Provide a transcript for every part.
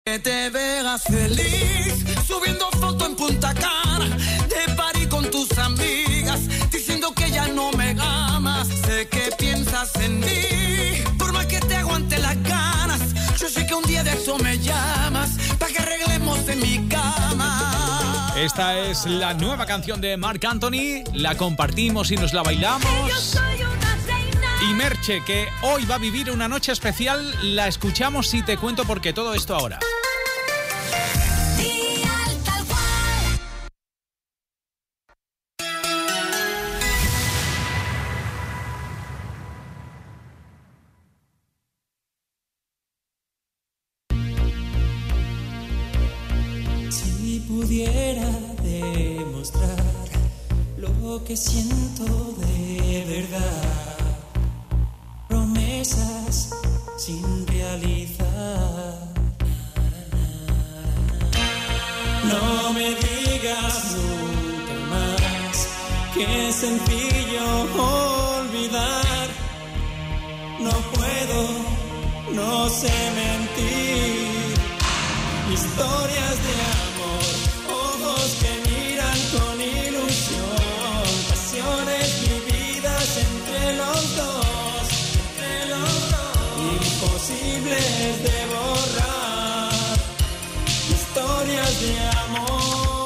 Que te veas feliz, subiendo foto en Punta Cana, de party con tus amigas, diciendo que ya no me amas. Sé que piensas en mí, por más que te aguante las ganas. Yo sé que un día de eso me llamas, para que arreglemos en mi cama. Esta es la nueva canción de Marc Anthony, la compartimos y nos la bailamos. Y Merche, que hoy va a vivir una noche especial, la escuchamos y te cuento por qué todo esto ahora. Si pudiera demostrar lo que siento de verdad, promesas sin realizar. No me digas nunca más que es sencillo olvidar. No puedo, no sé mentir. Historias de amor, ojos que miran con ilusión, pasiones vividas entre los dos. Imposibles de borrar, historias de amor.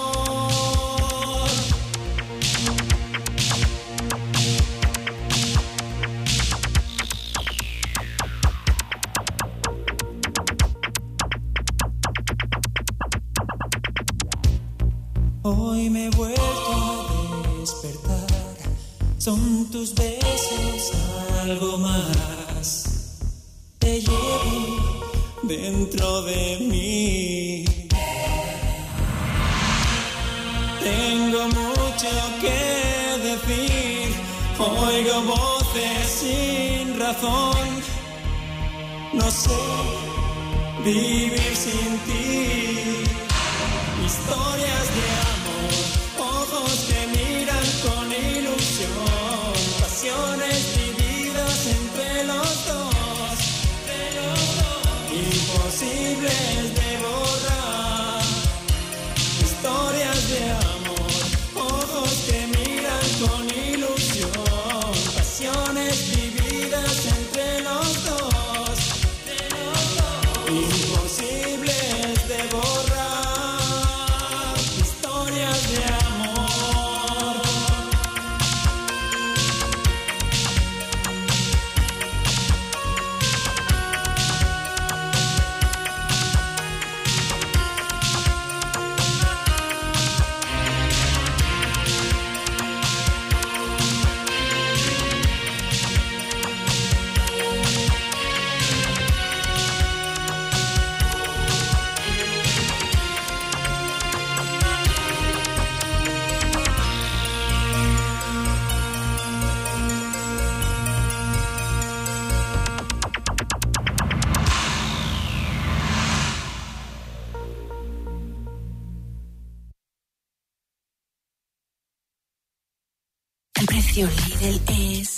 Hoy me he vuelto a despertar, son tus besos algo más. Te llevo dentro de mí. Tengo mucho que decir. Oigo voces sin razón. No sé vivir sin ti. Historias de amor, ojos que miran con ilusión, pasiones vividas entre los dos. Imposibles de borrar, historias de amor, ojos que miran con ilusión, pasiones vividas entre los dos, imposibles de borrar, historias de amor. Lidl es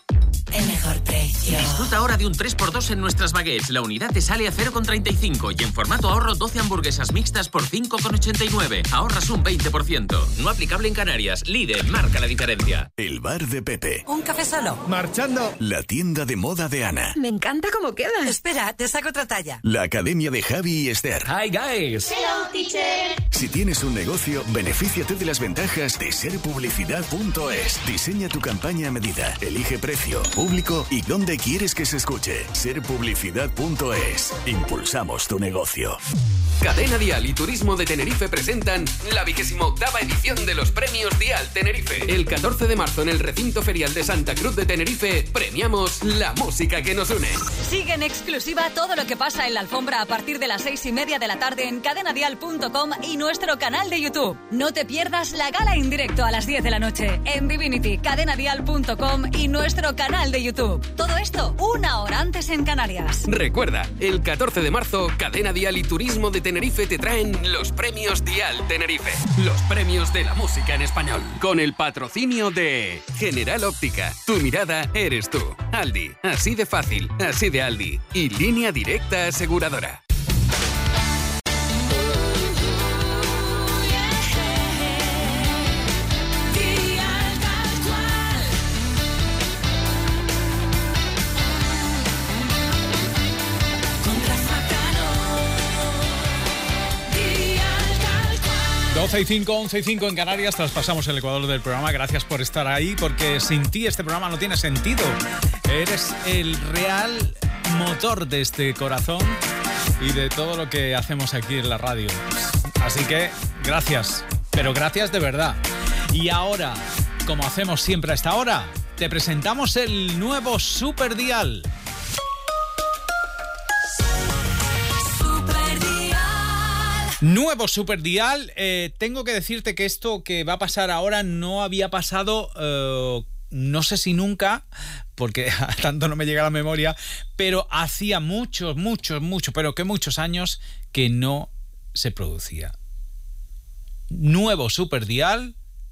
el mejor precio. Disfruta ahora de un 3x2 en nuestras baguettes. La unidad te sale a 0,35 y en formato ahorro 12 hamburguesas mixtas por 5,89. Ahorras un 20%. No aplicable en Canarias. Lidl, marca la diferencia. El bar de Pepe. Un café solo. Marchando. La tienda de moda de Ana. Me encanta cómo queda. Espera, te saco otra talla. La academia de Javi y Esther. Hi guys. Hello teacher. Si tienes un negocio, benefíciate de las ventajas de serpublicidad.es. Diseña tu campaña a medida. Elige precio, público y dónde quieres que se escuche. Serpublicidad.es. Impulsamos tu negocio. Cadena Dial y Turismo de Tenerife presentan la 28ª edición de los Premios Dial Tenerife. El 14 de marzo en el recinto ferial de Santa Cruz de Tenerife premiamos la música que nos une. Sigue en exclusiva todo lo que pasa en la alfombra a partir de las 6:30 de la tarde en cadenadial.com y nuestro canal de YouTube. No te pierdas la gala en directo a las 10 de la noche en Divinity, cadenadial.com y nuestro canal de YouTube. Todo esto una hora antes en Canarias. Recuerda, el 14 de marzo, Cadena Dial y Turismo de Tenerife te traen los Premios Dial Tenerife. Los premios de la música en español. Con el patrocinio de General Óptica. Tu mirada eres tú. Aldi. Así de fácil. Así de Aldi. Y Línea Directa Aseguradora. 12:05, 11:05 en Canarias, traspasamos el ecuador del programa. Gracias por estar ahí, porque sin ti este programa no tiene sentido. Eres el real motor de este corazón y de todo lo que hacemos aquí en la radio. Así que gracias, pero gracias de verdad. Y ahora, como hacemos siempre a esta hora, te presentamos el nuevo Super Dial. Nuevo Super Dial. Tengo que decirte que esto que va a pasar ahora no había pasado, no sé si nunca, porque tanto no me llega a la memoria, pero hacía muchos años que no se producía. Nuevo Super Dial.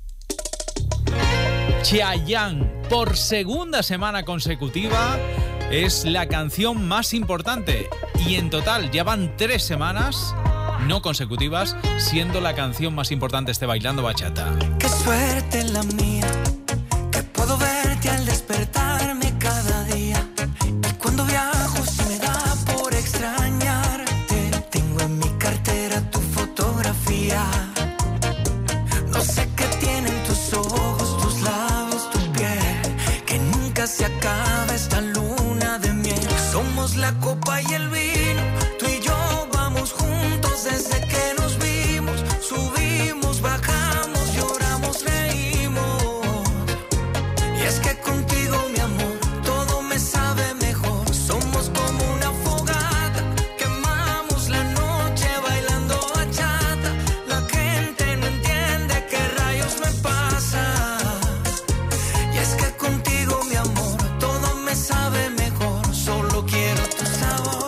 Chayanne, por segunda semana consecutiva, es la canción más importante. Y en total ya van 3 semanas no consecutivas siendo la canción más importante este Bailando Bachata. Qué suerte la mía, que puedo verte al despertarme cada día. Y cuando viajo se me da por extrañarte. Tengo en mi cartera tu fotografía. No sé qué tienen tus ojos, tus labios, tu piel, que nunca se acaba esta luna de miel. Somos la copa y el vino, tú y yo vamos juntos desde que nos vimos. Subimos, bajamos, lloramos, reímos. Y es que contigo, mi amor, todo me sabe mejor. Somos como una fogata, quemamos la noche bailando bachata. La gente no entiende qué rayos me pasa. Y es que contigo, mi amor, todo me sabe mejor. Solo quiero tu sabor.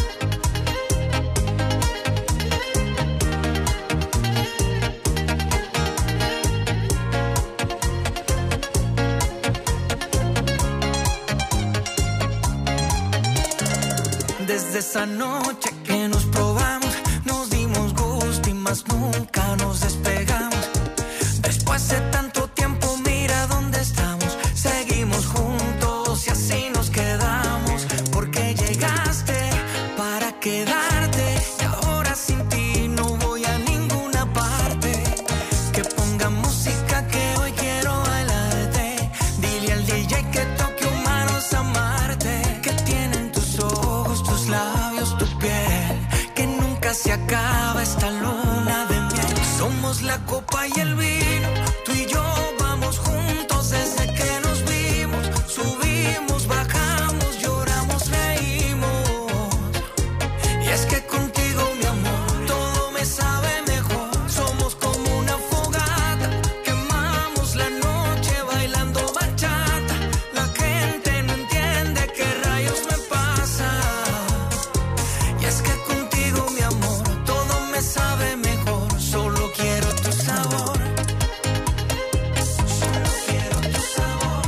Desde esa noche que nos probamos, nos dimos gusto y más nunca nos despegamos. Después de tanto tiempo, mira dónde estamos. Seguimos juntos y así nos quedamos. Porque llegaste para quedarte y ahora sin ti no voy a ninguna parte. Que ponga música que hoy quiero bailarte. Dile al DJ que toque humanos amarte. Que tienen tus ojos, tus labios, tu piel, que nunca se acaba esta luna de miel. Somos la copa y el vino, tú y yo vamos juntos desde que nos vimos. Subimos, bajamos, lloramos, reímos. Y es que contigo, mi amor, todo me sabe mejor. Somos como una fogata, quemamos la noche bailando bachata. La gente no entiende qué rayos me pasa. Y es que contigo, mi amor, todo me sabe mejor. Solo quiero tu sabor. Solo quiero tu sabor.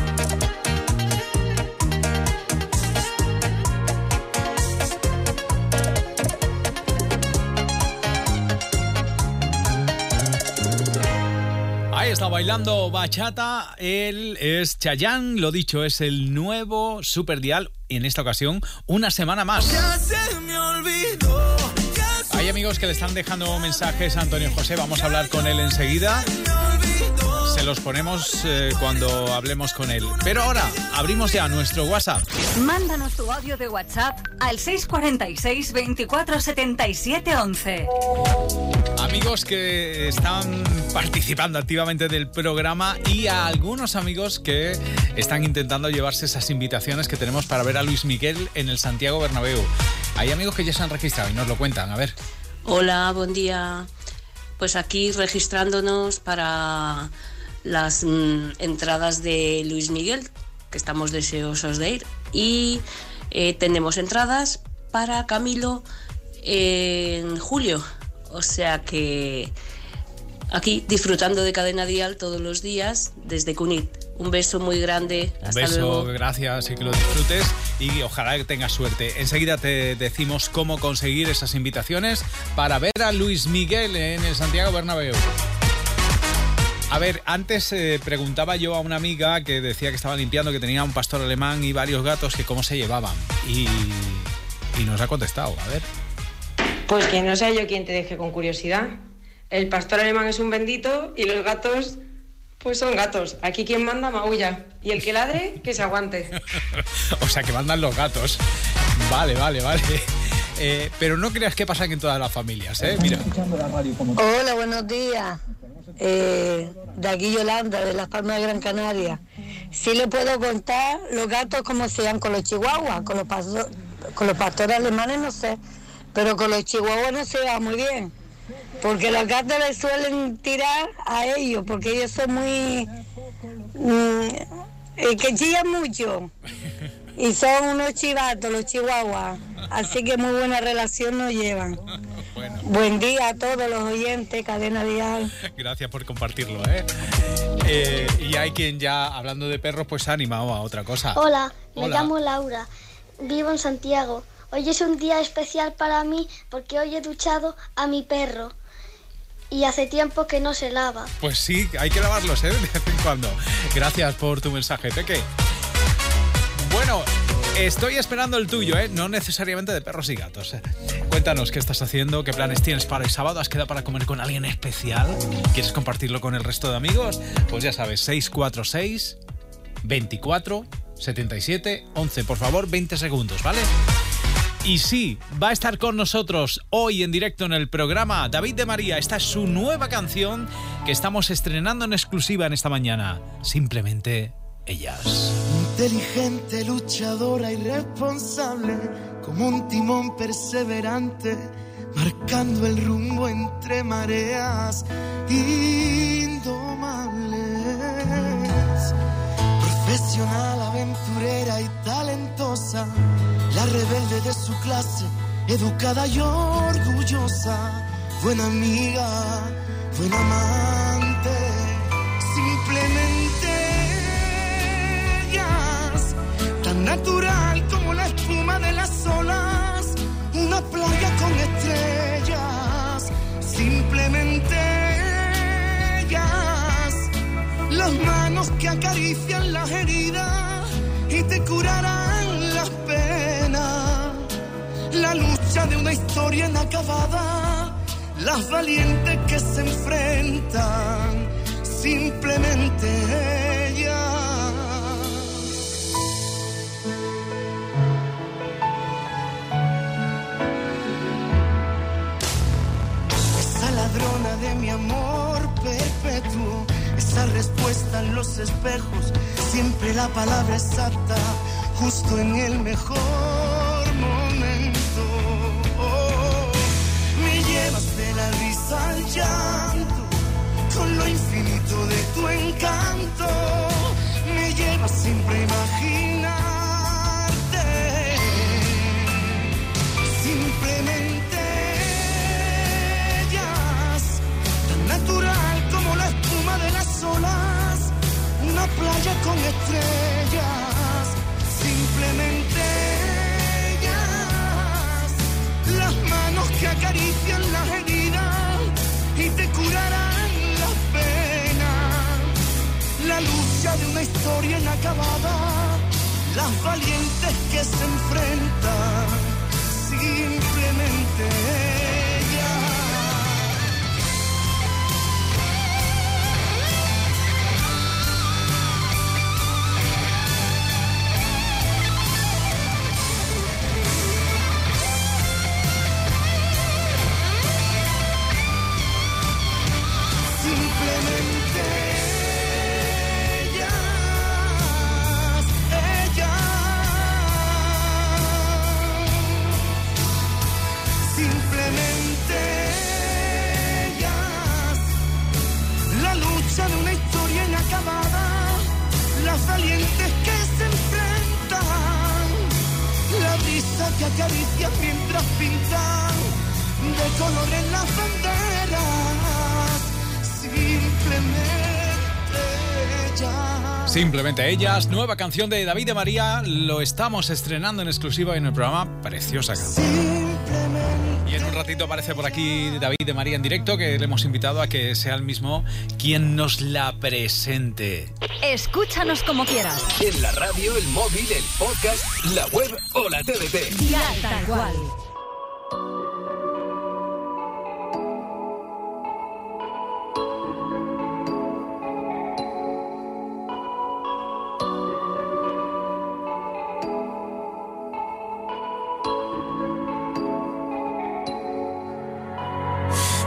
Ahí está Bailando Bachata. Él es Chayanne, lo dicho, es el nuevo Super Dial. En esta ocasión, una semana más. Ya se me olvidó. Hay amigos que le están dejando mensajes a Antonio José. Vamos a hablar con él enseguida. Se los ponemos cuando hablemos con él. Pero ahora abrimos ya nuestro WhatsApp. Mándanos tu audio de WhatsApp al 646 24 77 11. Amigos que están participando activamente del programa y a algunos amigos que están intentando llevarse esas invitaciones que tenemos para ver a Luis Miguel en el Santiago Bernabéu. Hay amigos que ya se han registrado y nos lo cuentan. A ver. Hola, buen día. Pues aquí registrándonos para las entradas de Luis Miguel, que estamos deseosos de ir. Y tenemos entradas para Camilo en julio. O sea que aquí disfrutando de Cadena Dial todos los días desde Cunit. Un beso muy grande. Hasta luego. Gracias y que lo disfrutes y ojalá que tengas suerte. Enseguida te decimos cómo conseguir esas invitaciones para ver a Luis Miguel en el Santiago Bernabéu. A ver, antes preguntaba yo a una amiga que decía que estaba limpiando, que tenía un pastor alemán y varios gatos, que cómo se llevaban. Y nos ha contestado, a ver. Pues que no sea yo quien te deje con curiosidad. El pastor alemán es un bendito y los gatos, pues son gatos. Aquí quien manda maulla. Y el que ladre, que se aguante. O sea, que mandan los gatos. Vale. Pero no creas que pasan en todas las familias, ¿eh? Mira. Hola, buenos días. De aquí Yolanda, de Las Palmas de Gran Canaria. Sí le puedo contar los gatos cómo se llaman con los chihuahuas, con los pastores alemanes no sé, pero con los chihuahuas no se va muy bien. Porque los gatos le suelen tirar a ellos, porque ellos son muy... que chillan mucho. Y son unos chivatos, los chihuahuas. Así que muy buena relación nos llevan. Bueno. Buen día a todos los oyentes, Cadena Dial. Gracias por compartirlo, ¿eh? Y hay quien ya, hablando de perros, pues se ha animado a otra cosa. Hola, me llamo Laura, vivo en Santiago. Hoy es un día especial para mí porque hoy he duchado a mi perro. Y hace tiempo que no se lava. Pues sí, hay que lavarlos, ¿eh? De vez en cuando. Gracias por tu mensaje, Peque. Bueno, estoy esperando el tuyo, ¿eh? No necesariamente de perros y gatos. Cuéntanos qué estás haciendo, qué planes tienes para el sábado. ¿Has quedado para comer con alguien especial? ¿Quieres compartirlo con el resto de amigos? Pues ya sabes, 646 24 77 11. Por favor, 20 segundos, ¿vale? Y sí, va a estar con nosotros hoy en directo en el programa David de María. Esta es su nueva canción que estamos estrenando en exclusiva en esta mañana. Simplemente Ellas. Inteligente, luchadora y responsable, como un timón perseverante, marcando el rumbo entre mareas indomables. Profesional, aventurera y talentosa, la rebelde de su clase, educada y orgullosa, buena amiga, buena amante, simplemente ellas, tan natural como la espuma de las olas, una playa con estrellas, simplemente ellas, las manos que acarician las heridas y te curarán las penas, la lucha de una historia inacabada, las valientes que se enfrentan, simplemente ellas. Esa ladrona de mi amor perpetuo, esa respuesta en los espejos, siempre la palabra exacta, justo en el mejor momento. Me llevas de la risa al llanto, con lo infinito de tu encanto, me llevas siempre a imaginarte, simplemente ellas, tan natural como la espuma de las olas, una playa con estrellas, simplemente ellas, las manos que acarician las heridas y te curarán las penas, la lucha de una historia inacabada, las valientes que se enfrentan, simplemente ellas. De una historia inacabada, las valientes que se enfrentan, la brisa que acaricia mientras pintan de colores las banderas, simplemente ellas. Simplemente ellas, nueva canción de David de María, lo estamos estrenando en exclusiva en el programa, preciosa canción. Y en un ratito aparece por aquí David de María en directo, que le hemos invitado a que sea el mismo quien nos la presente. Escúchanos como quieras. En la radio, el móvil, el podcast, la web o la TDT. Dial tal cual.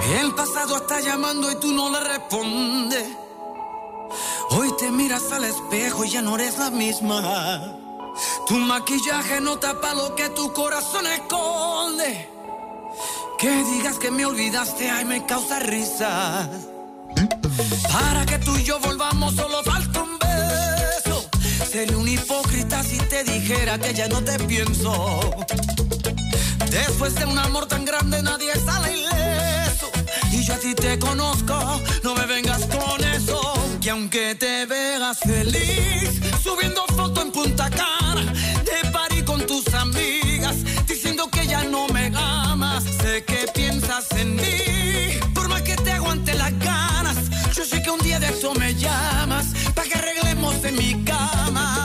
El pasado está llamando y tú no le respondes. Hoy te miras al espejo y ya no eres la misma. Tu maquillaje no tapa lo que tu corazón esconde. Que digas que me olvidaste, ay, me causa risa. Para que tú y yo volvamos solo falta un beso. Sería un hipócrita si te dijera que ya no te pienso. Después de un amor tan grande nadie sale ileso. Y yo a ti te conozco, no me vengas con eso. Que aunque te veas feliz, subiendo foto en Punta Cana, de party con tus amigas, diciendo que ya no me amas. Sé que piensas en mí, por más que te aguante las ganas. Yo sé que un día de esto me llamas, pa' que arreglemos en mi cama.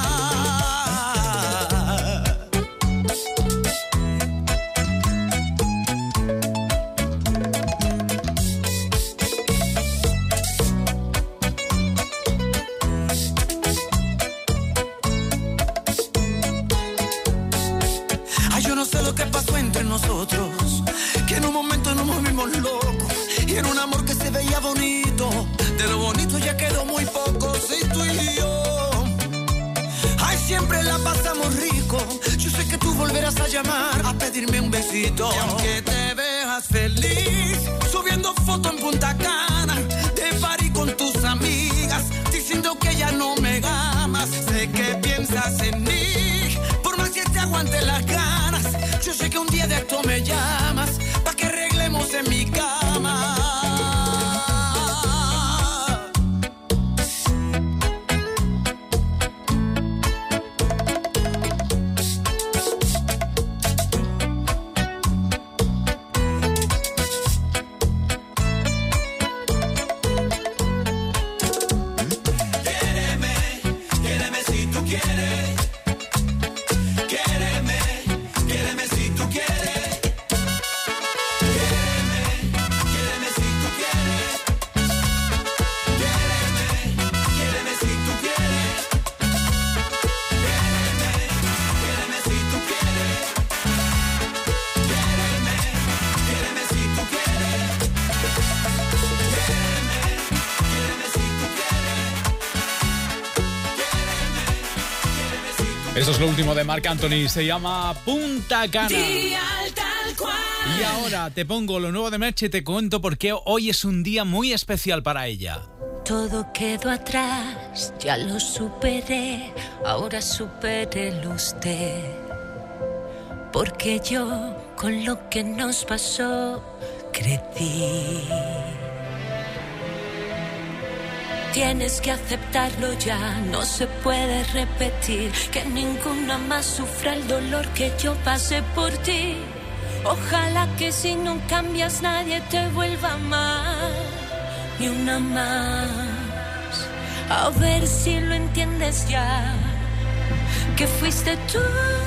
¿Qué pasó entre nosotros? Que en un momento nos movimos locos y era un amor que se veía bonito. De lo bonito ya quedó muy poco, sí, tú y yo. Ay, siempre la pasamos rico. Yo sé que tú volverás a llamar a pedirme un besito. Y aunque te veas feliz, subiendo foto en Punta Cana, de party con tus amigas, diciendo que ya no me amas. Sé que piensas en mí, por más que te aguante las ganas. Yo sé que un día de esto me llamas, pa' que arreglemos en mi cama. Eso es lo último de Marc Anthony, se llama Punta Cana. Y ahora te pongo lo nuevo de Merche y te cuento por qué hoy es un día muy especial para ella. Todo quedó atrás, ya lo superé, ahora supérelo usted. Porque yo, con lo que nos pasó, crecí. Tienes que aceptarlo ya, no se puede repetir. Que ninguna más sufra el dolor que yo pasé por ti. Ojalá que si no cambias nadie te vuelva a amar, ni una más. A ver si lo entiendes ya, que fuiste tú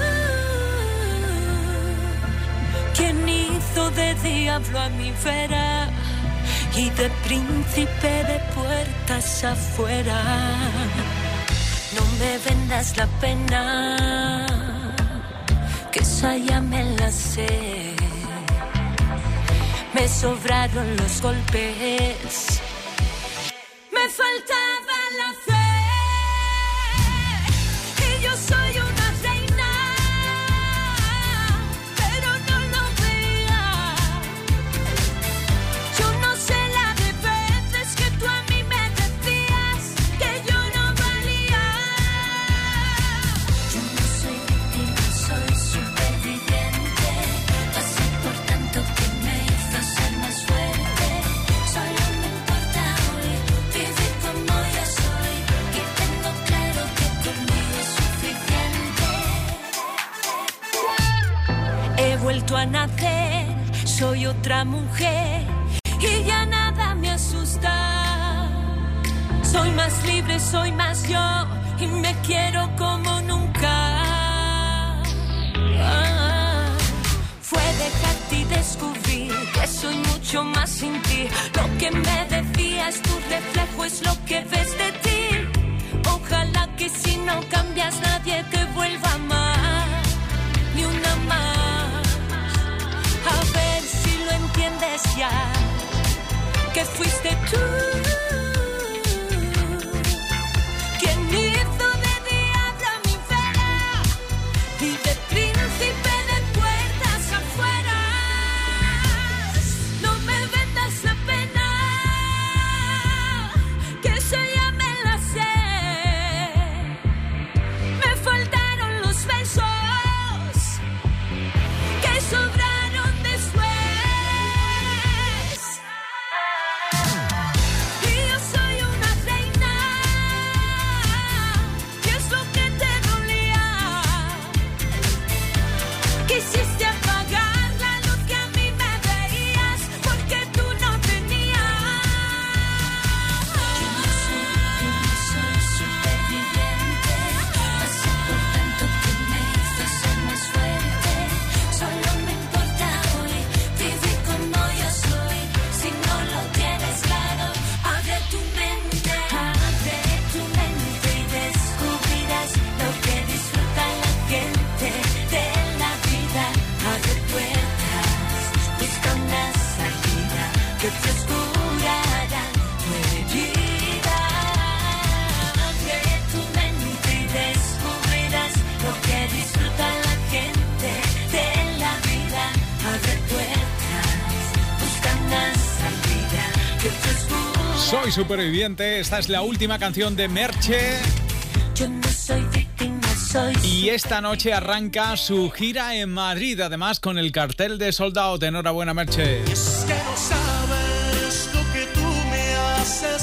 quien hizo de diablo a mi vera y de príncipe de puertas afuera. No me vendas la pena, que esa ya me la sé. Me sobraron los golpes, me faltaba la fe. Y yo soy una reina, pero no lo veía. Yo no sé la de veces que tú a mí me decías que yo no valía. Yo no soy víctima, soy superviviente. Pasé por tanto que me hizo ser más fuerte. Solo me importa hoy vivir como yo soy, y tengo claro que conmigo es suficiente. He vuelto a nacer, soy otra mujer y ya nada me asusta. Soy más libre, soy más yo y me quiero como nunca. Fue dejarte y descubrir que soy mucho más sin ti. Lo que me decías, tu reflejo es lo que ves de ti. Ojalá que si no cambias nadie te vuelva a amar, ni una más. A ver si lo entiendes ya, que fuiste tú. Soy superviviente, esta es la última canción de Merche. Yo no soy víctima, soy. Y esta noche arranca su gira en Madrid, además con el cartel de Sold Out. Enhorabuena, Merche. Es que no sabes lo que tú me haces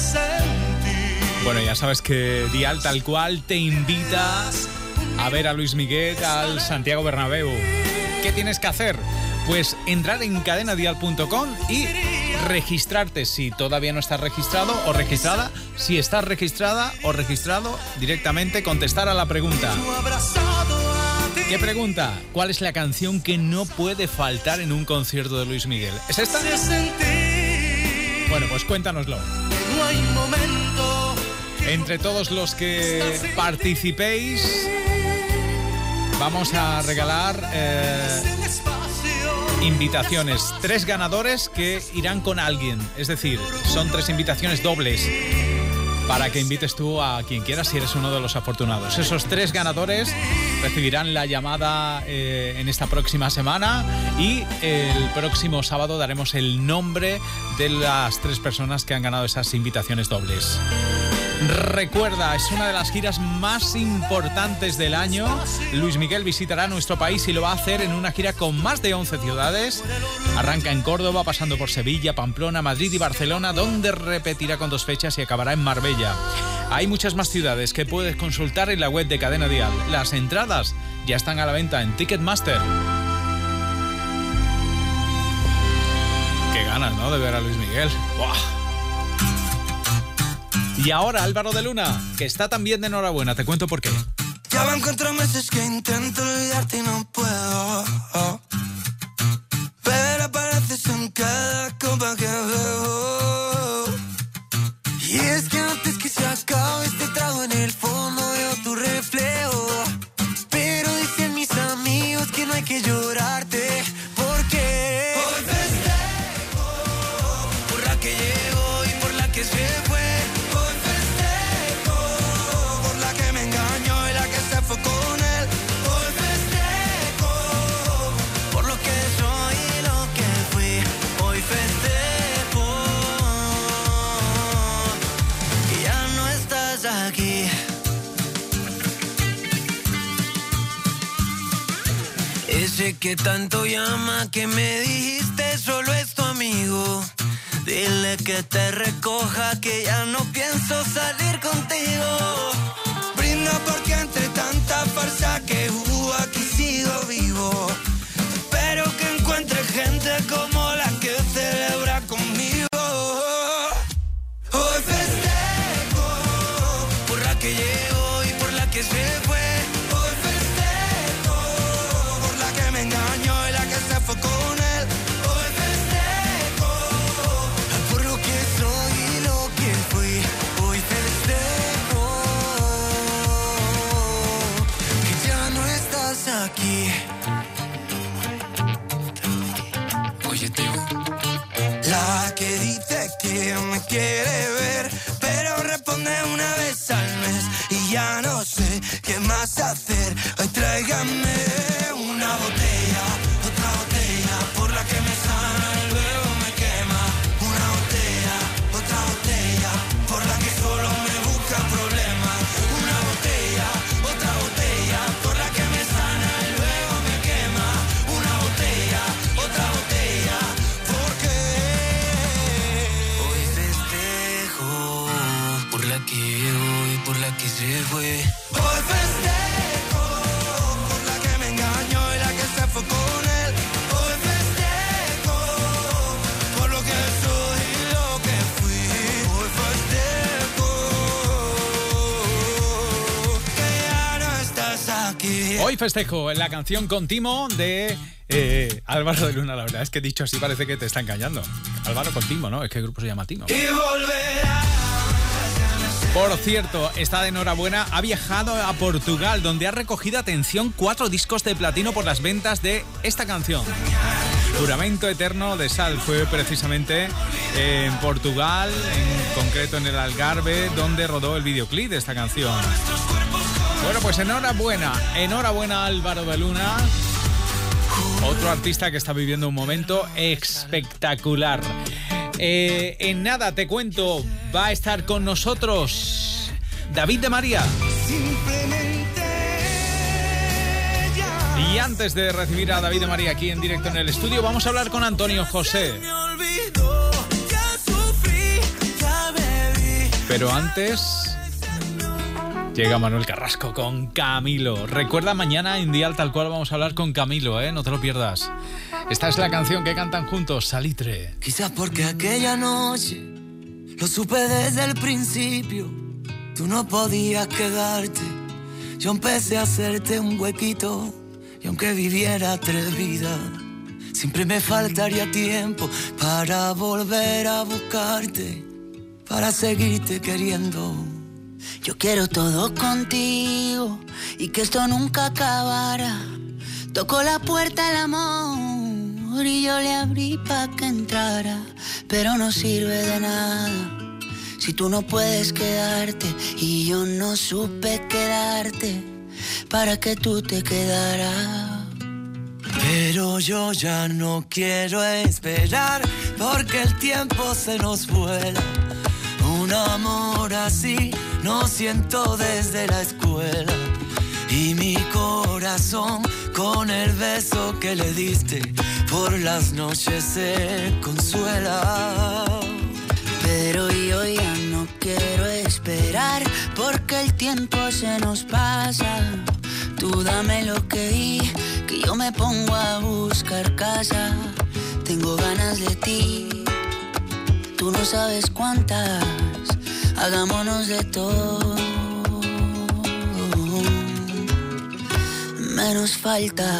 sentir. Bueno, ya sabes que Dial Tal Cual te invita a ver a Luis Miguel al Santiago Bernabéu. ¿Qué tienes que hacer? Pues entrar en cadenadial.com y registrarte si todavía no estás registrado o registrada. Si estás registrada o registrado, directamente contestar a la pregunta. ¿Qué pregunta? ¿Cuál es la canción que no puede faltar en un concierto de Luis Miguel? ¿Es esta? Bueno, pues cuéntanoslo. Entre todos los que participéis, vamos a regalar invitaciones. 3 ganadores que irán con alguien. Es decir, son 3 invitaciones dobles para que invites tú a quien quieras si eres uno de los afortunados. Esos 3 ganadores recibirán la llamada en esta próxima semana y el próximo sábado daremos el nombre de las 3 personas que han ganado esas invitaciones dobles. Recuerda, es una de las giras más importantes del año. Luis Miguel visitará nuestro país y lo va a hacer en una gira con más de 11 ciudades. Arranca en Córdoba, pasando por Sevilla, Pamplona, Madrid y Barcelona, donde repetirá con 2 fechas y acabará en Marbella. Hay muchas más ciudades que puedes consultar en la web de Cadena Dial. Las entradas ya están a la venta en Ticketmaster. Qué ganas, ¿no?, de ver a Luis Miguel. ¡Buah! Y ahora Álvaro de Luna, que está también de enhorabuena. Te cuento por qué. Ya van 4 meses que intento olvidarte y no puedo. Pero apareces en cada copa que veo. Y es que antes que se acabe este trago, en el fondo veo tu reflejo. Pero dicen mis amigos que no hay que llorarte, porque hoy festejo por la que llegó y por la que se fue. Ese que tanto llama, que me dijiste solo es tu amigo. Dile que te recoja, que ya no pienso salir contigo. Brinda porque entre tanta farsa que hubo aquí sigo vivo. Espero que encuentre gente como la que celebra conmigo. Hoy festejo por la que llegó y por la que se fue. que me quiere ver, pero responde una vez al mes y ya no sé qué más hacer. Hoy tráigame una botella, otra botella, por la que me sana y luego me quema. Una botella, otra botella, por la que solo me busca problemas. Una botella, otra botella, por la que me sana y luego me quema. Una botella, otra botella, porque hoy festejo por la que hoy, por la que se fue. Hoy festejo por la que me engañó y la que se fue con él. Hoy festejo por lo que soy y lo que fui. Hoy festejo que ya no estás aquí. Hoy festejo en la canción Continuo de Álvaro de Luna. La verdad es que dicho así parece que te está engañando. Álvaro con Timo, ¿no? Es que el grupo se llama Timo. Y volverás. Por cierto, está de enhorabuena, ha viajado a Portugal, donde ha recogido, atención, 4 discos de platino por las ventas de esta canción. Juramento Eterno de Sal fue precisamente en Portugal, en concreto en el Algarve, donde rodó el videoclip de esta canción. Bueno, pues enhorabuena Álvaro de Luna, otro artista que está viviendo un momento espectacular. En nada, te cuento, va a estar con nosotros David de María. Y antes de recibir a David de María aquí en directo en el estudio, vamos a hablar con Antonio José. Pero antes llega Manuel Carrasco con Camilo. Recuerda, mañana en Dial Tal Cual vamos a hablar con Camilo, no te lo pierdas. Esta es la canción que cantan juntos, Salitre. Quizás porque aquella noche lo supe desde el principio. Tú no podías quedarte. Yo empecé a hacerte un huequito. Y aunque viviera 3 vidas, siempre me faltaría tiempo para volver a buscarte, para seguirte queriendo. Yo quiero todo contigo y que esto nunca acabara. Tocó la puerta el amor y yo le abrí pa' que entrara, pero no sirve de nada si tú no puedes quedarte y yo no supe quedarte para que tú te quedaras. Pero yo ya no quiero esperar porque el tiempo se nos vuela. Un amor así no siento desde la escuela. Y mi corazón con el beso que le diste por las noches se consuela. Pero yo ya no quiero esperar porque el tiempo se nos pasa. Tú dame lo que yo me pongo a buscar casa. Tengo ganas de ti, tú no sabes cuántas. Hagámonos de todo, menos falta.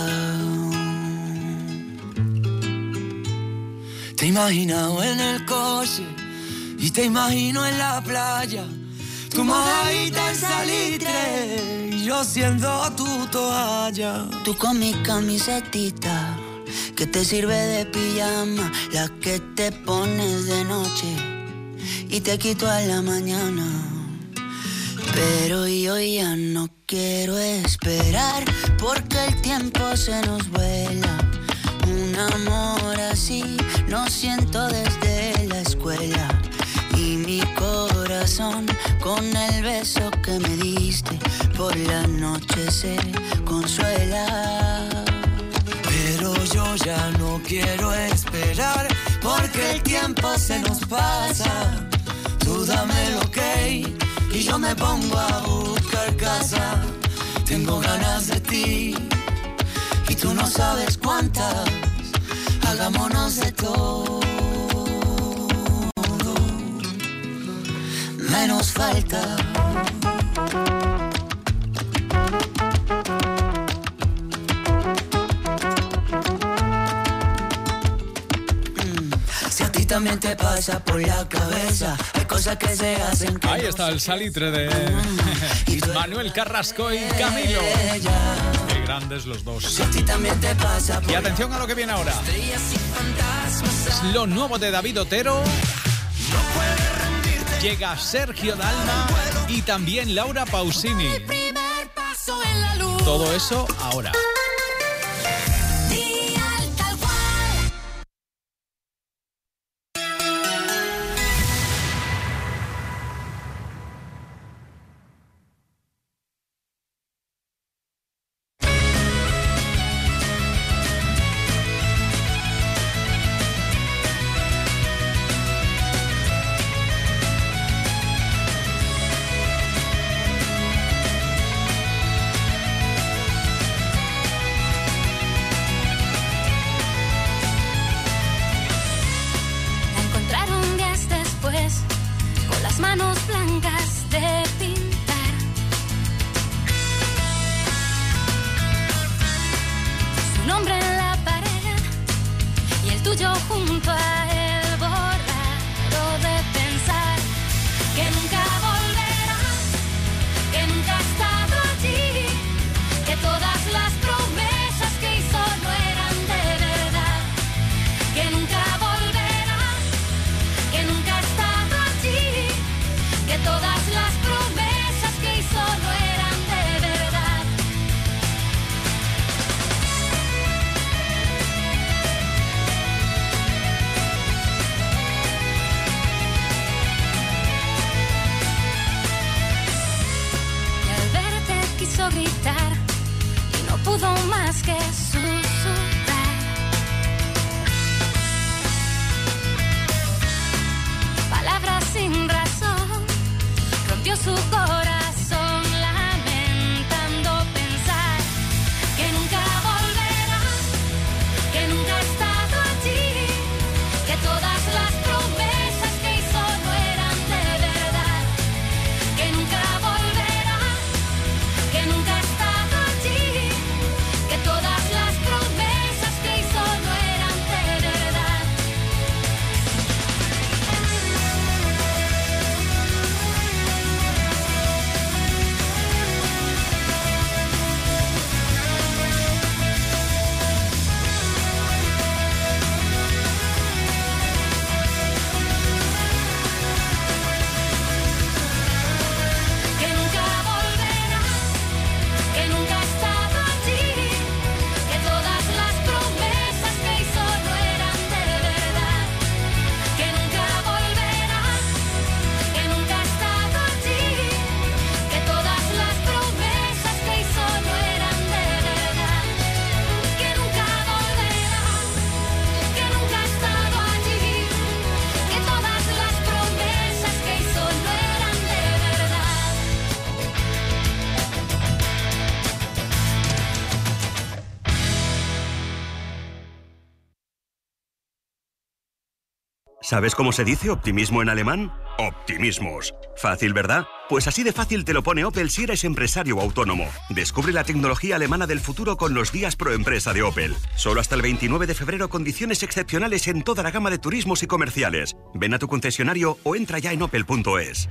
Te he imaginado en el coche y te imagino en la playa. Tu mojadita en salitre y yo siendo tu toalla. Tú con mi camisetita que te sirve de pijama, la que te pones de noche y te quito a la mañana. Pero yo ya no quiero esperar porque el tiempo se nos vuela. Un amor así no siento desde la escuela. Y mi corazón con el beso que me diste por la noche se consuela. Pero yo ya no quiero esperar porque el tiempo se nos pasa. Tú dame el ok y yo me pongo a buscar casa. Tengo ganas de ti y tú no sabes cuántas. Hagámonos de todo, menos falta. Si a ti también te pasa por la cabeza, hay cosas que se hacen que ahí está el salitre de Manuel Carrasco y Camilo. Qué grandes los dos. Si a ti también te pasa por y atención a lo que viene ahora. Es lo nuevo de David Otero Llega Sergio Dalma y también Laura Pausini. Todo eso ahora. Manos blancas de pintar. Su nombre en la pared y el tuyo junto a él, borrado de pensar que nunca volverás, que nunca ha estado allí, que todas las promesas que hizo no eran de verdad, que nunca volverás, que nunca ha estado allí, que todas las promesas que hizo no eran de verdad. Y al verte quiso gritar y no pudo más que susurrar. Palabras sin razón, rompió su corazón lamentando pensar que nunca volverás, que nunca ha estado allí, que todas las promesas que hizo no eran de verdad, que nunca volverás, que nunca ha estado allí, que todas las promesas que hizo no eran de verdad. Que nunca volverás, que nunca ha estado allí, que todas las promesas que hizo no eran de verdad, que nunca volverás, que nunca ha estado allí, que todas las promesas que hizo no eran de verdad, que nunca volverás, que nunca ha estado allí, que todas las promesas que hizo no eran de verdad. ¿Sabes cómo se dice optimismo en alemán? Optimismus. Fácil, ¿verdad? Pues así de fácil te lo pone Opel si eres empresario o autónomo. Descubre la tecnología alemana del futuro con los días pro empresa de Opel. Solo hasta el 29 de febrero condiciones excepcionales en toda la gama de turismos y comerciales. Ven a tu concesionario o entra ya en opel.es.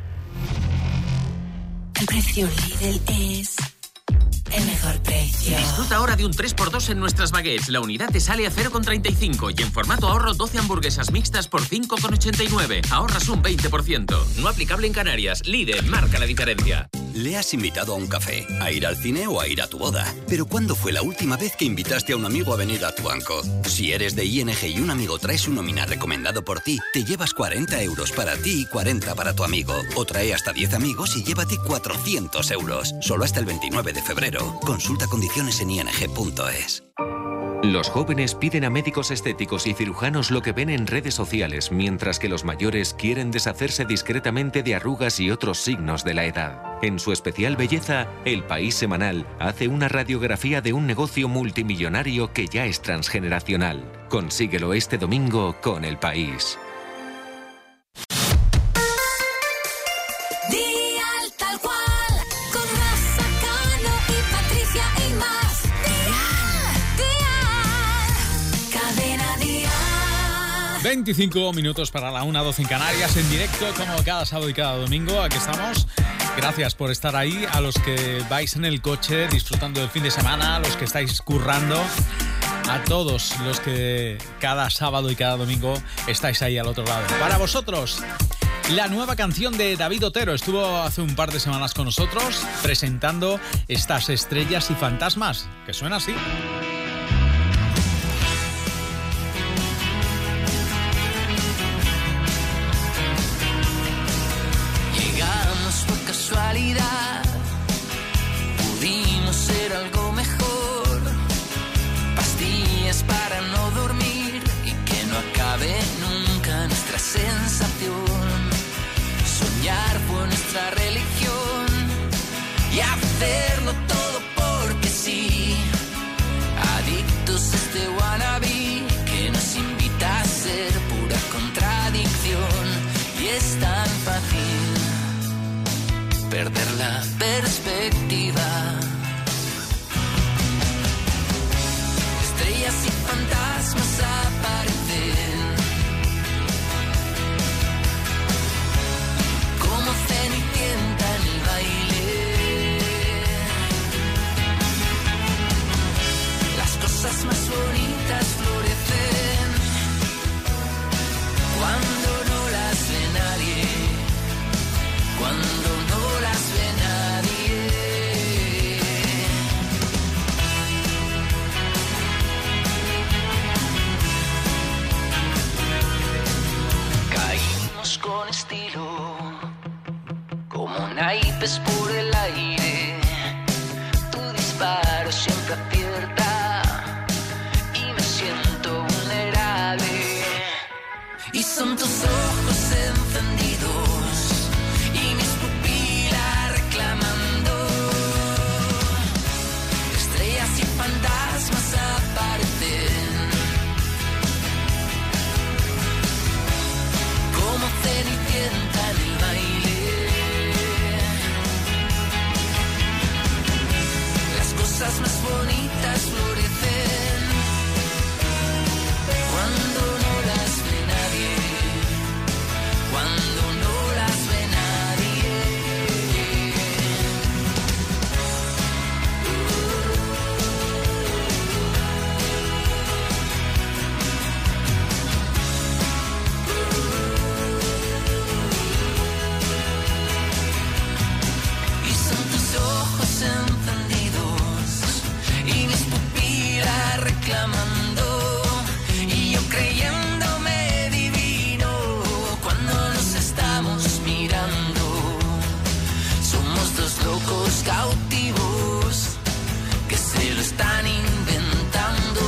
El precio Lidl es el mejor precio. Disfruta ahora de un 3x2 en nuestras baguettes. La unidad te sale a 0,35 y en formato ahorro 12 hamburguesas mixtas por 5,89. Ahorras un 20%. No aplicable en Canarias. Lidl, marca la diferencia. Le has invitado a un café, a ir al cine o a ir a tu boda. Pero ¿cuándo fue la última vez que invitaste a un amigo a venir a tu banco? Si eres de ING y un amigo trae su nómina recomendado por ti, te llevas 40 euros para ti y 40 para tu amigo. O trae hasta 10 amigos y llévate 400 euros. Solo hasta el 29 de febrero. Consulta condiciones en ing.es. Los jóvenes piden a médicos estéticos y cirujanos lo que ven en redes sociales, mientras que los mayores quieren deshacerse discretamente de arrugas y otros signos de la edad. En su especial Belleza, El País Semanal hace una radiografía de un negocio multimillonario que ya es transgeneracional. Consíguelo este domingo con El País. Dial tal cual, con Rafa Cano y Patricia Imaz. Dial, Cadena Dial. 25 minutos para la 1:12 en Canarias, en directo como cada sábado y cada domingo. Aquí estamos. Gracias por estar ahí, a los que vais en el coche disfrutando del fin de semana, a los que estáis currando, a todos los que cada sábado y cada domingo estáis ahí al otro lado. Para vosotros, La nueva canción de David Otero estuvo hace un par de semanas con nosotros presentando estas estrellas y fantasmas, que suena así. Llegamos por casualidad, pudimos ser algo mejor, pastillas para no dormir y que no acabe nunca nuestra sensación. Soñar fue nuestra religión y hacerlo todo porque sí. Adictos a este wannabe que nos invita a ser pura contradicción. Y es tan fácil perder la perspectiva. Estrellas y fantasmas aparecen como cenicienta en el baile. Las cosas más bonitas florecen cuando no las ve nadie, cuando no las ve nadie. Caímos con estilo como naipes por el aire, tu disparo siempre acierta y me siento vulnerable. Y son tus ojos encendidos y mis pupilas reclamando. Estrellas y fantasmas aparecen como cenicienta en el baile. Cosas más bonitas florecen cuando no las ve nadie, cuando no las ve nadie. Y son tus ojos encendidos y mis pupilas reclamando y yo creyéndome divino cuando nos estamos mirando. Somos dos locos cautivos que se lo están inventando.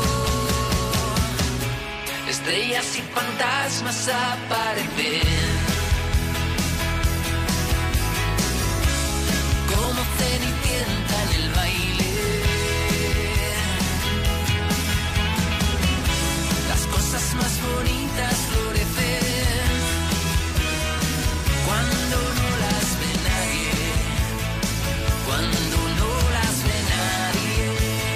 Estrellas y fantasmas aparecen como cenicienta en el baile. Cosas más bonitas florecen cuando no las ve nadie, cuando no las ve nadie.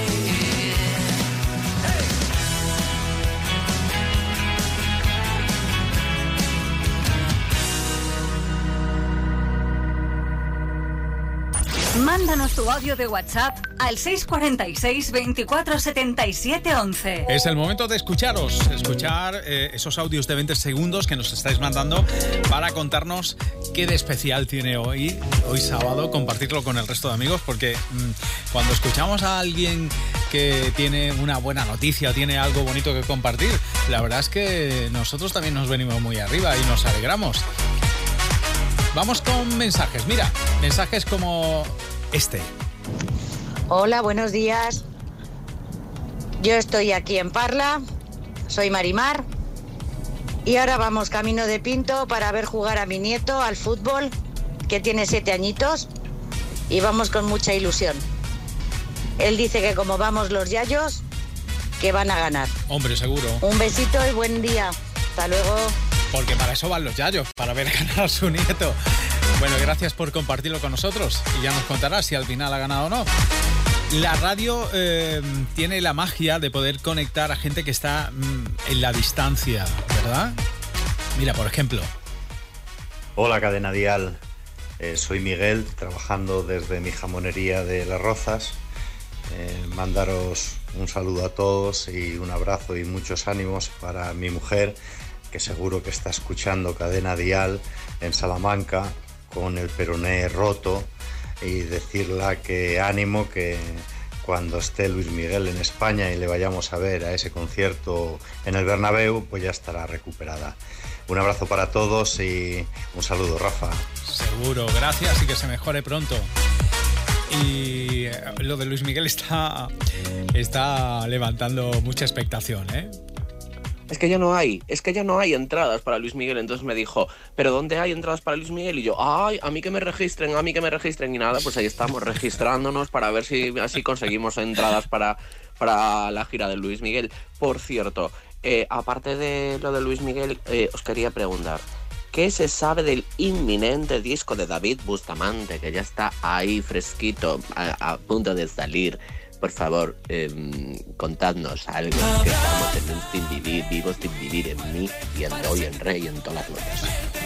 Mándanos tu audio de WhatsApp al 646 24 77 11. Es el momento de escuchar esos audios de 20 segundos que nos estáis mandando para contarnos qué de especial tiene hoy sábado, compartirlo con el resto de amigos, porque cuando escuchamos a alguien que tiene una buena noticia, tiene algo bonito que compartir, la verdad es que nosotros también nos venimos muy arriba y nos alegramos. Vamos con mensajes. Mira, mensajes como este. Hola, buenos días. Yo estoy aquí en Parla, soy Marimar y ahora vamos camino de Pinto para ver jugar a mi nieto al fútbol, que tiene 7 añitos, y vamos con mucha ilusión. Él dice que como vamos los yayos, que van a ganar. Hombre, seguro. Un besito y buen día. Hasta luego. Porque para eso van los yayos, para ver ganar a su nieto. Bueno, gracias por compartirlo con nosotros y ya nos contarás si al final ha ganado o no. La radio tiene la magia de poder conectar a gente que está en la distancia, ¿verdad? Mira, por ejemplo. Hola, Cadena Dial. Soy Miguel, trabajando desde mi jamonería de Las Rozas. Mandaros un saludo a todos y un abrazo y muchos ánimos para mi mujer, que seguro que está escuchando Cadena Dial en Salamanca con el peroné roto, y decirle que ánimo, que cuando esté Luis Miguel en España y le vayamos a ver a ese concierto en el Bernabéu, pues ya estará recuperada. Un abrazo para todos y un saludo, Rafa. Seguro, gracias y que se mejore pronto. Y lo de Luis Miguel está levantando mucha expectación, ¿eh? Es que ya no hay entradas para Luis Miguel. Entonces me dijo, ¿pero dónde hay entradas para Luis Miguel? Y yo, ay, a mí que me registren. Y nada, pues ahí estamos registrándonos para ver si así conseguimos entradas para la gira de Luis Miguel. Por cierto, aparte de lo de Luis Miguel, os quería preguntar, ¿qué se sabe del inminente disco de David Bustamante, que ya está ahí fresquito, a punto de salir? Por favor, contadnos algo, que estamos en un sin vivir, vivos sin vivir, en mí y en Do y en Re y en todas las notas.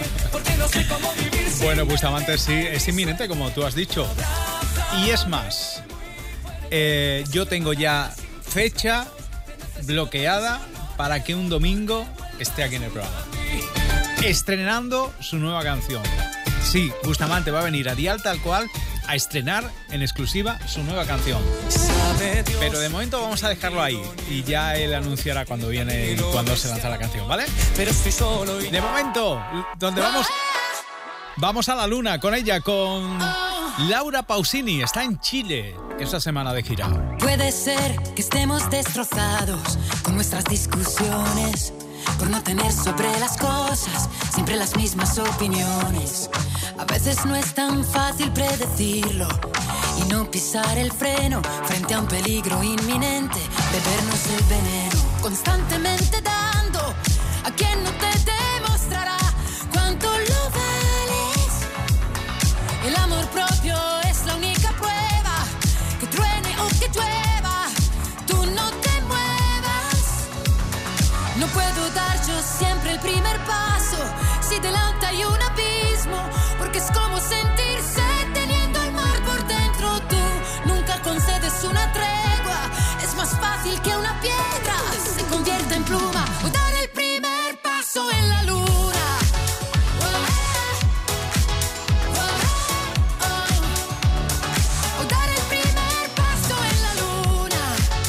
Bueno, Bustamante sí, es inminente, como tú has dicho. Y es más, yo tengo ya fecha bloqueada para que un domingo esté aquí en el programa, estrenando su nueva canción. Sí, Bustamante va a venir a Dial Tal Cual a estrenar en exclusiva su nueva canción. Pero de momento vamos a dejarlo ahí y ya él anunciará cuando viene y cuando se lanza la canción, ¿vale? De momento, donde vamos a la luna con ella, con Laura Pausini. Está en Chile esta semana de gira. Puede ser que estemos destrozados con nuestras discusiones, por no tener sobre las cosas siempre las mismas opiniones. A veces no es tan fácil predecirlo y no pisar el freno frente a un peligro inminente, bebernos el veneno, constantemente dando a quien no te demostrará cuánto lo vales. El amor propio es la única prueba, que truene o que llueva, tú no te muevas. No puedo dar yo siempre el primer paso si delante hay un abismo, porque es como sentirse teniendo el mar por dentro. Tú nunca concedes una tregua, es más fácil que una piedra se convierta en pluma o dar el primer paso en la luna. O dar el primer paso en la luna.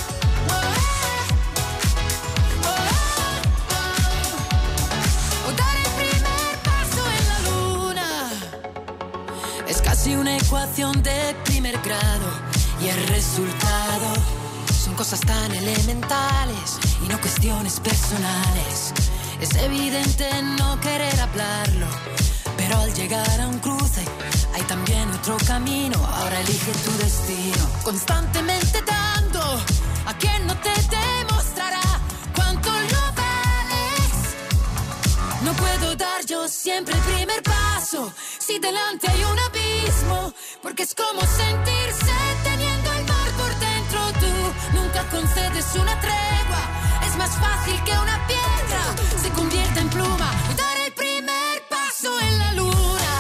O dar el primer paso en la luna. Es casi una ecuación de primer grado y el resultado son cosas tan elementales y no cuestiones personales. Es evidente no querer hablarlo, pero al llegar a un cruce hay también otro camino. Ahora elige tu destino, constantemente dando a quien no te demostrará cuánto lo vales. No puedo dar yo siempre el primer paso si delante hay un abismo, porque es como sentirse teniendo el mar por dentro. Tú nunca concedes una tregua, es más fácil que una piedra se convierta en pluma. Dar el primer paso en la luna.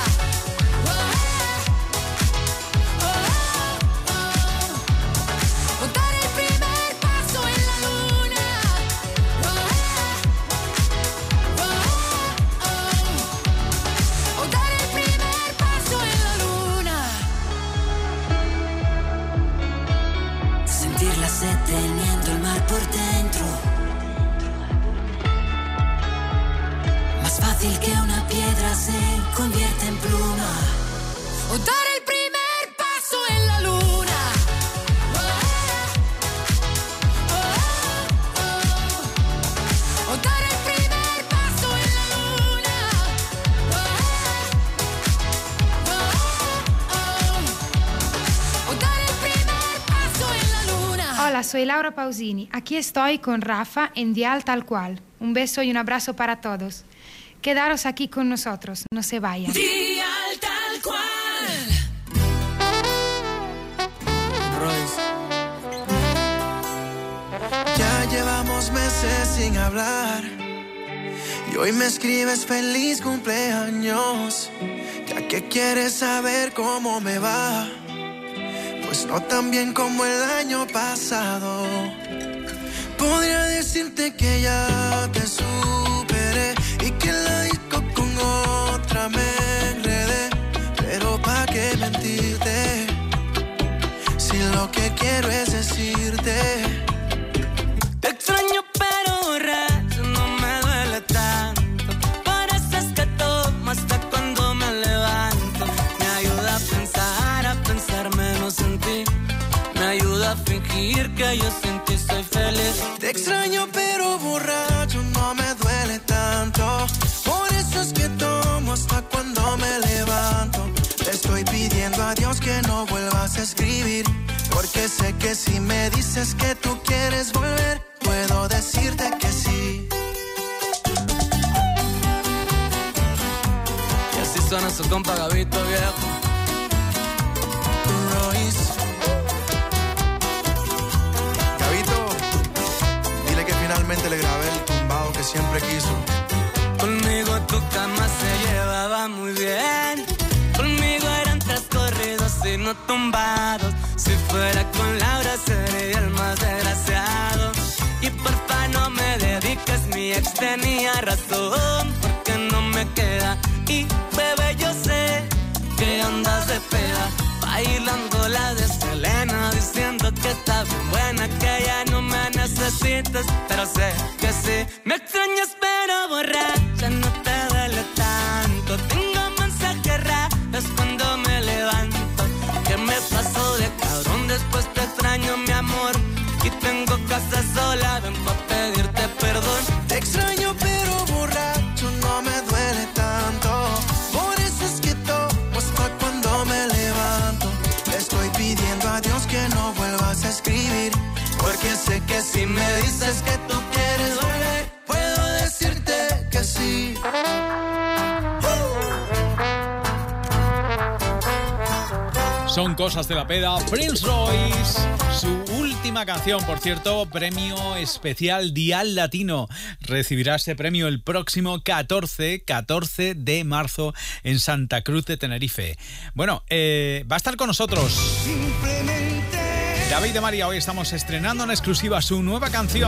O dar el primer paso en la luna. O dar el primer paso en la luna. Sentir la sed teniendo el mar por dentro. Más fácil que una piedra se convierte en pluma. O dar el primer paso en la luna. O dar el primer paso en la luna. O dar el primer paso en la luna. Hola, soy Laura Pausini. Aquí estoy con Rafa en Dial Tal Cual. Un beso y un abrazo para todos. Quedaros aquí con nosotros, no se vayan. Dial Tal Cual. Royce. Ya llevamos meses sin hablar y hoy me escribes feliz cumpleaños, ya que quieres saber cómo me va, pues no tan bien como el año pasado. Podría decirte que ya te superé, en la disco con otra me enredé, pero pa' qué mentirte, si lo que quiero es decirte. Te extraño pero borracho no me duele tanto, por eso es que tomo hasta cuando me levanto. Me ayuda a pensar menos en ti, me ayuda a fingir que yo sin ti soy feliz. Te extraño pero borracho no me duele tanto, por eso es que tomo hasta cuando me levanto. Le estoy pidiendo a Dios que no vuelvas a escribir, porque sé que si me dices que tú quieres volver, puedo decirte que sí. Y así suena su compa Gabito viejo. Royce. Gabito, dile que finalmente le grabé el tumbado que siempre quiso. Conmigo tu cama se llevaba muy bien, conmigo eran 3 corridos y no tumbados. Si fuera con Laura sería el más desgraciado. Y porfa no me dediques, mi ex tenía razón, porque no me queda. Y bebé yo sé que andas de peda, bailando la de Selena, diciendo que está bien buena, que ya no me necesitas, pero sé que sí. Me extrañas pero borracha no te duele tanto, tengo mensajes raros cuando me levanto. ¿Qué me pasó de cabrón? Después te extraño mi amor, y tengo casa sola, vengo a pedirte perdón. Te extraño pero borracho no me duele tanto, por eso es que tomo hasta cuando me levanto. Le estoy pidiendo a Dios que no vuelvas a escribir, porque sé que si me dices que tú quieres volver, puedo decirte que sí. Son cosas de la peda. Prince Royce, su última canción, por cierto, premio especial Dial Latino. Recibirá este premio el próximo 14 de marzo en Santa Cruz de Tenerife. Bueno, va a estar con nosotros David de María. Hoy estamos estrenando en exclusiva su nueva canción.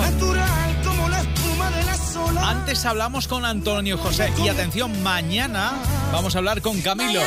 Antes hablamos con Antonio José y atención, mañana vamos a hablar con Camilo.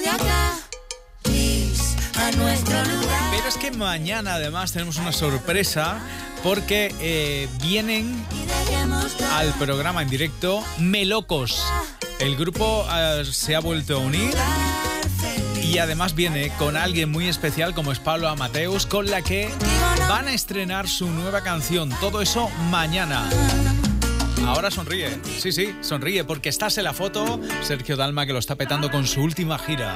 A nuestro lugar. Pero es que mañana además tenemos una sorpresa, porque vienen al programa en directo Melocos. El grupo se ha vuelto a unir y además viene con alguien muy especial como es Pablo Amateus, con la que van a estrenar su nueva canción. Todo eso mañana. Ahora sonríe, sí, sonríe, porque estás en la foto Sergio Dalma, que lo está petando con su última gira.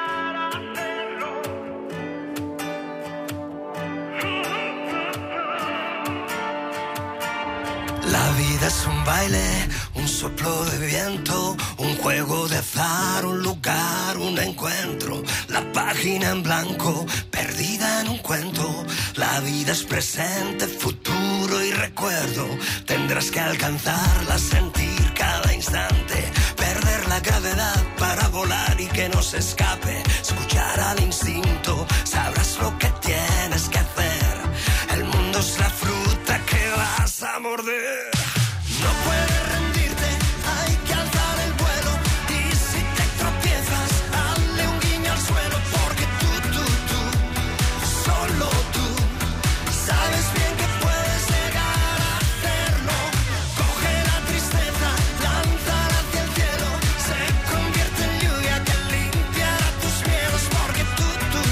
La vida es un baile, un soplo de viento, un juego de azar, un lugar, un encuentro. La página en blanco, perdida en un cuento. La vida es presente, futuro y recuerdo. Tendrás que alcanzarla, sentir cada instante. Perder la gravedad para volar y que no se escape. Escuchar al instinto, sabrás lo que tienes que hacer. El mundo es la fruta que vas a morder. No puedes rendirte, hay que alzar el vuelo. Y si te tropiezas, dale un guiño al suelo. Porque tú, solo tú, sabes bien que puedes llegar a hacerlo. Coge la tristeza, lánzala hacia el cielo. Se convierte en lluvia que limpiará tus miedos. Porque tú,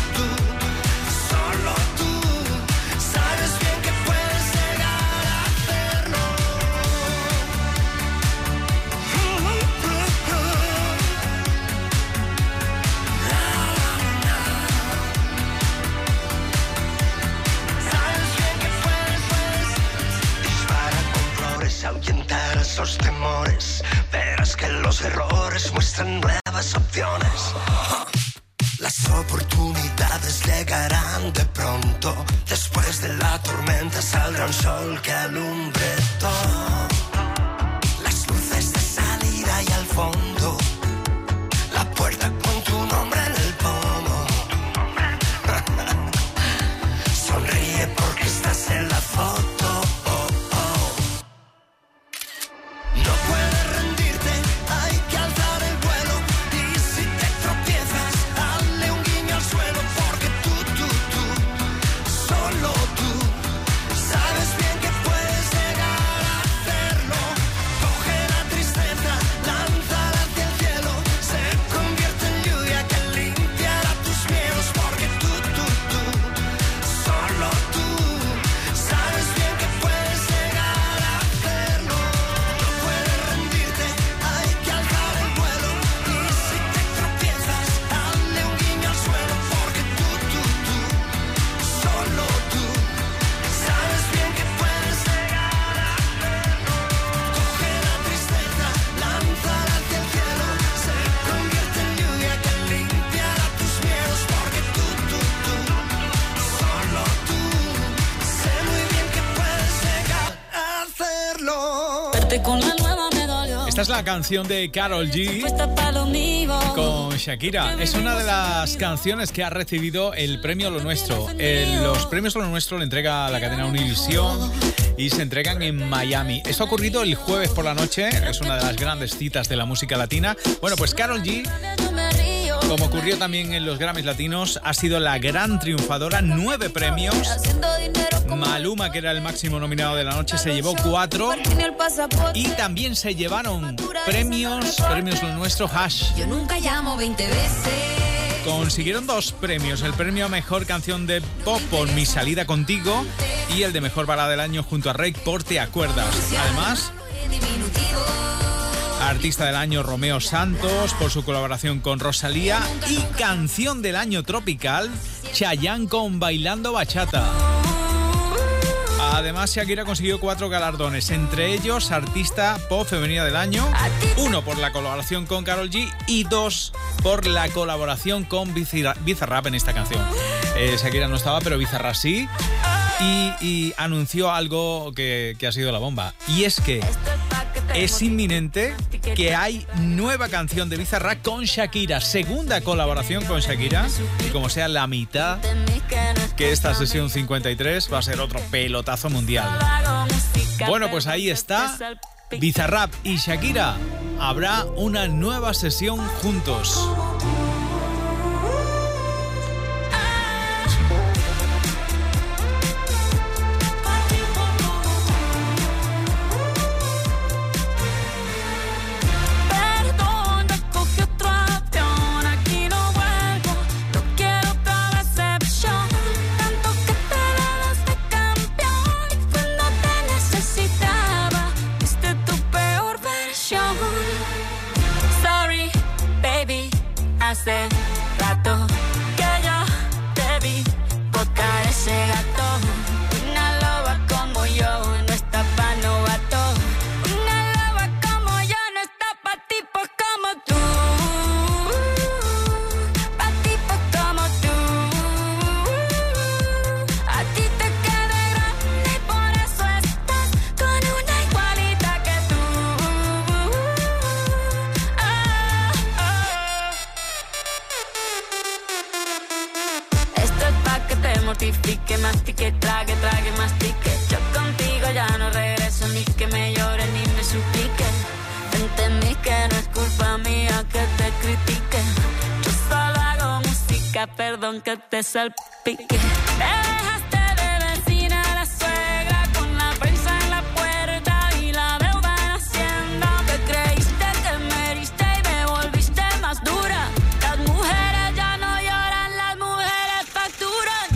solo tú, sabes bien que puedes llegar a hacerlo. Sabes bien que puedes. Dispara con flores, ahuyentar esos temores. Verás que los errores muestran nuevas opciones. Las oportunidades llegarán de pronto. Después de la tormenta saldrá un sol que alumbre todo. Las luces de salida y al fondo. La puerta con tu nombre en el pomo. Sonríe porque estás en la foto. No puedes rendirte, Esta es la canción de Karol G con Shakira. Es una de las canciones que ha recibido el premio Lo Nuestro. Los premios Lo Nuestro le entrega la cadena Univision y se entregan en Miami. Esto ha ocurrido el jueves por la noche. Es una de las grandes citas de la música latina. Bueno, pues Karol G, como ocurrió también en los Grammys Latinos, ha sido la gran triunfadora. 9 premios. Maluma, que era el máximo nominado de la noche, se llevó 4. Y también se llevaron premios Lo Nuestro Hash. Yo nunca llamo 20 veces. Consiguieron 2 premios, el premio a Mejor Canción de Pop por Mi Salida Contigo y el de Mejor Balada del Año junto a Rake por Te Acuerdas. Además, Artista del Año Romeo Santos por su colaboración con Rosalía y Canción del Año Tropical Chayanne con Bailando Bachata. Además, Shakira consiguió 4 galardones, entre ellos Artista Pop Femenina del Año, 1 por la colaboración con Karol G y 2 por la colaboración con Bizarrap en esta canción. Shakira no estaba, pero Bizarrap sí, y anunció algo que ha sido la bomba, y es que es inminente que hay nueva canción de Bizarrap con Shakira, segunda colaboración con Shakira, y como sea la mitad que esta sesión 53, va a ser otro pelotazo mundial. Bueno, pues ahí está, Bizarrap y Shakira, habrá una nueva sesión juntos. Hace rato que yo te vi botar ese gato. Una loba como yo no está pa' novato. Una loba como yo no está pa' tipos como tú. Pa' tipos como tú. A ti te queda grande y por eso estás con una igualita que tú. Mortifique, mastique, trague, mastique. Yo contigo ya no regreso, ni que me llore ni me suplique. Entendí que no es culpa mía que te critique. Yo solo hago música, perdón que te salpique. Te dejaste de vecina a la suegra con la prensa en la puerta y la deuda en Hacienda. Te creíste que me heriste y me volviste más dura. Las mujeres ya no lloran, las mujeres facturan.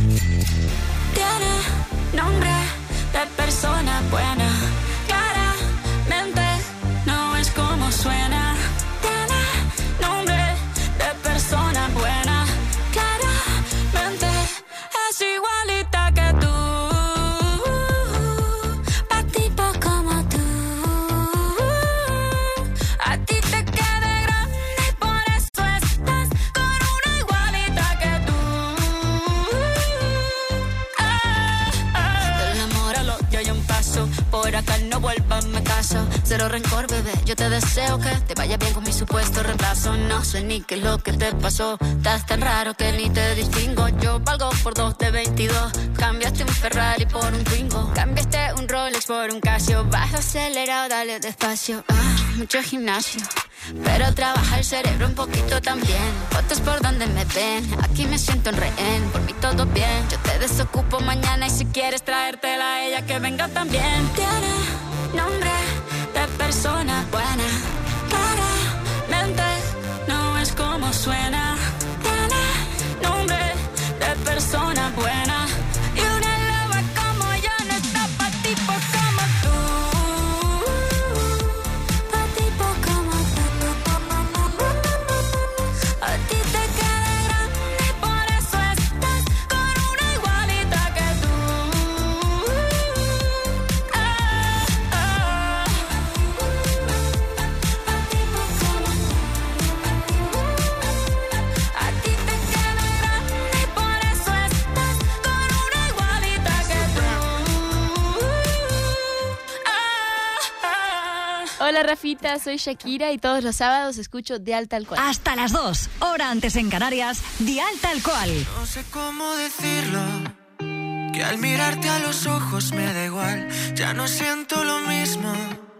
Nombre de persona buena, claramente no es como suena. Tiene nombre de persona buena, claramente es igualita que tú. Pa' tipos como tú. A ti te queda grande y por eso estás con una igualita que tú. Por acá no vuelvas, me caso. Cero rencor, bebé, yo te deseo que te vaya bien con mi supuesto reemplazo. No sé ni qué es lo que te pasó. Estás tan raro que ni te distingo. Yo valgo por 2 de 22. Cambiaste un Ferrari por un Twingo. Cambiaste un Rolex por un Casio. Vas acelerado, dale despacio. Mucho gimnasio, pero trabaja el cerebro un poquito también. Fotos por donde me ven, aquí me siento en rehén. Por mí todo bien, yo te desocupo mañana. Y si quieres traértela a ella, que venga también. Tiene nombre de persona buena, claramente no es como suena. Tiene nombre de persona buena. Y una loba como yo no está pa' tipos como tú. Hola Rafita, soy Shakira y todos los sábados escucho Dial Tal Cual. Hasta las 2, hora antes en Canarias, Dial Tal Cual. No sé cómo decirlo, que al mirarte a los ojos me da igual, ya no siento lo mismo.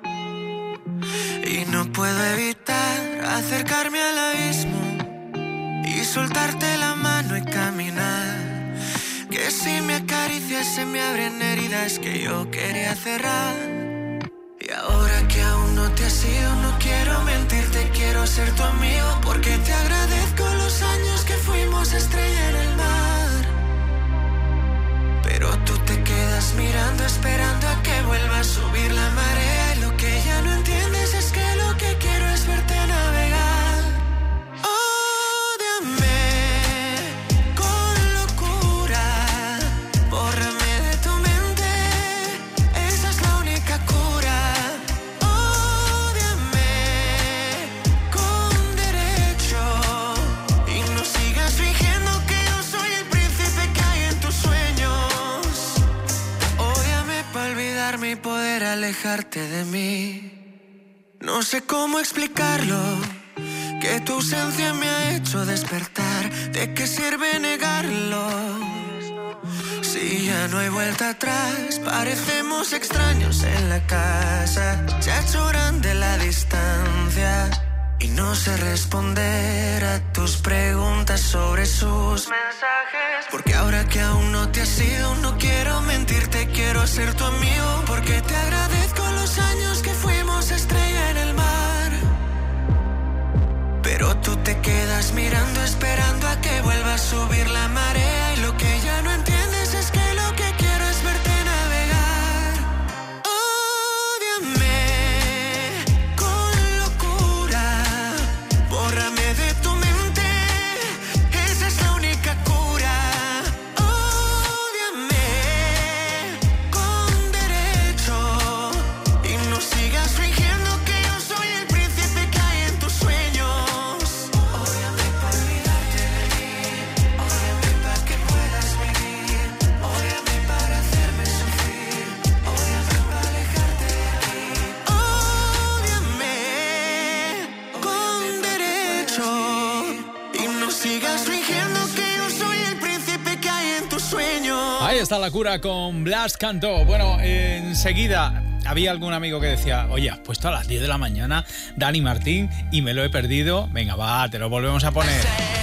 Y no puedo evitar acercarme al abismo y soltarte la mano y caminar. Que si me acaricias se me abren heridas que yo quería cerrar. Y ahora que aún no te has ido, no quiero mentirte, quiero ser tu amigo, porque te agradezco los años que fuimos estrella en el mar. Pero tú te quedas mirando, esperando a que vuelva a subir la marea. Y lo que ya no entiendes es que lo que quiero es verte navegar. Ódiame con locura, bórrame de tu mente, esa es la única cura. Ódiame con derecho y no sigas fingiendo que yo soy el príncipe que hay en tus sueños. Ódiame para olvidarme y poder alejarte de mí. No sé cómo explicarlo, que tu ausencia me ha hecho despertar. ¿De qué sirve negarlo? Si ya no hay vuelta atrás, parecemos extraños en la casa. Se ha hecho grande la distancia y no sé responder a tus preguntas sobre sus mensajes. Porque ahora que aún no te has ido, no quiero mentirte, quiero ser tu amigo, porque te agradezco los años que fuimos estrella en el mar. Pero tú te quedas mirando, esperando a que vuelva a subir la marea. Y lo que ya no entiendes es que lo que quiero es verte navegar. Ódiame con locura, bórrame de tu mente, esa es la única cura. Ódiame con derecho y no sigas fingiendo que yo soy el príncipe que hay en tus sueños. Ódiame para olvidarte de mí, ódiame para que puedas vivir, ódiame para hacerme sufrir, ódiame para alejarte de ti. Ódiame con derecho y no sigas fingiendo que yo soy el príncipe que hay en tus sueños. Ahí está la cura con Blas Cantó. Bueno, enseguida había algún amigo que decía, oye, has puesto a las 10 de la mañana Dani Martín y me lo he perdido. Venga, va, te lo volvemos a poner.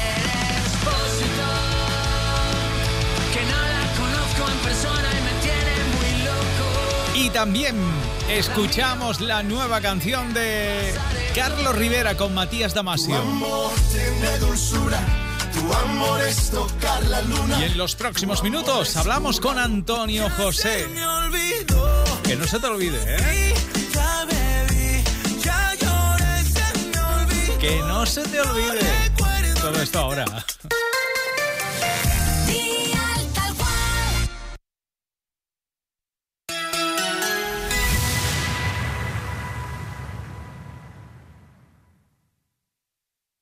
Que no la conozco en persona y me tiene muy loco. Y también escuchamos la nueva canción de Carlos Rivera con Matías Damasio. Tu amor tiene dulzura, tu amor es tocar la luna. Y en los próximos minutos hablamos con Antonio José. Que no se te olvide, ¿eh? Ya bebí, ya lloré, se me olvidó. Que no se te olvide. Todo esto ahora.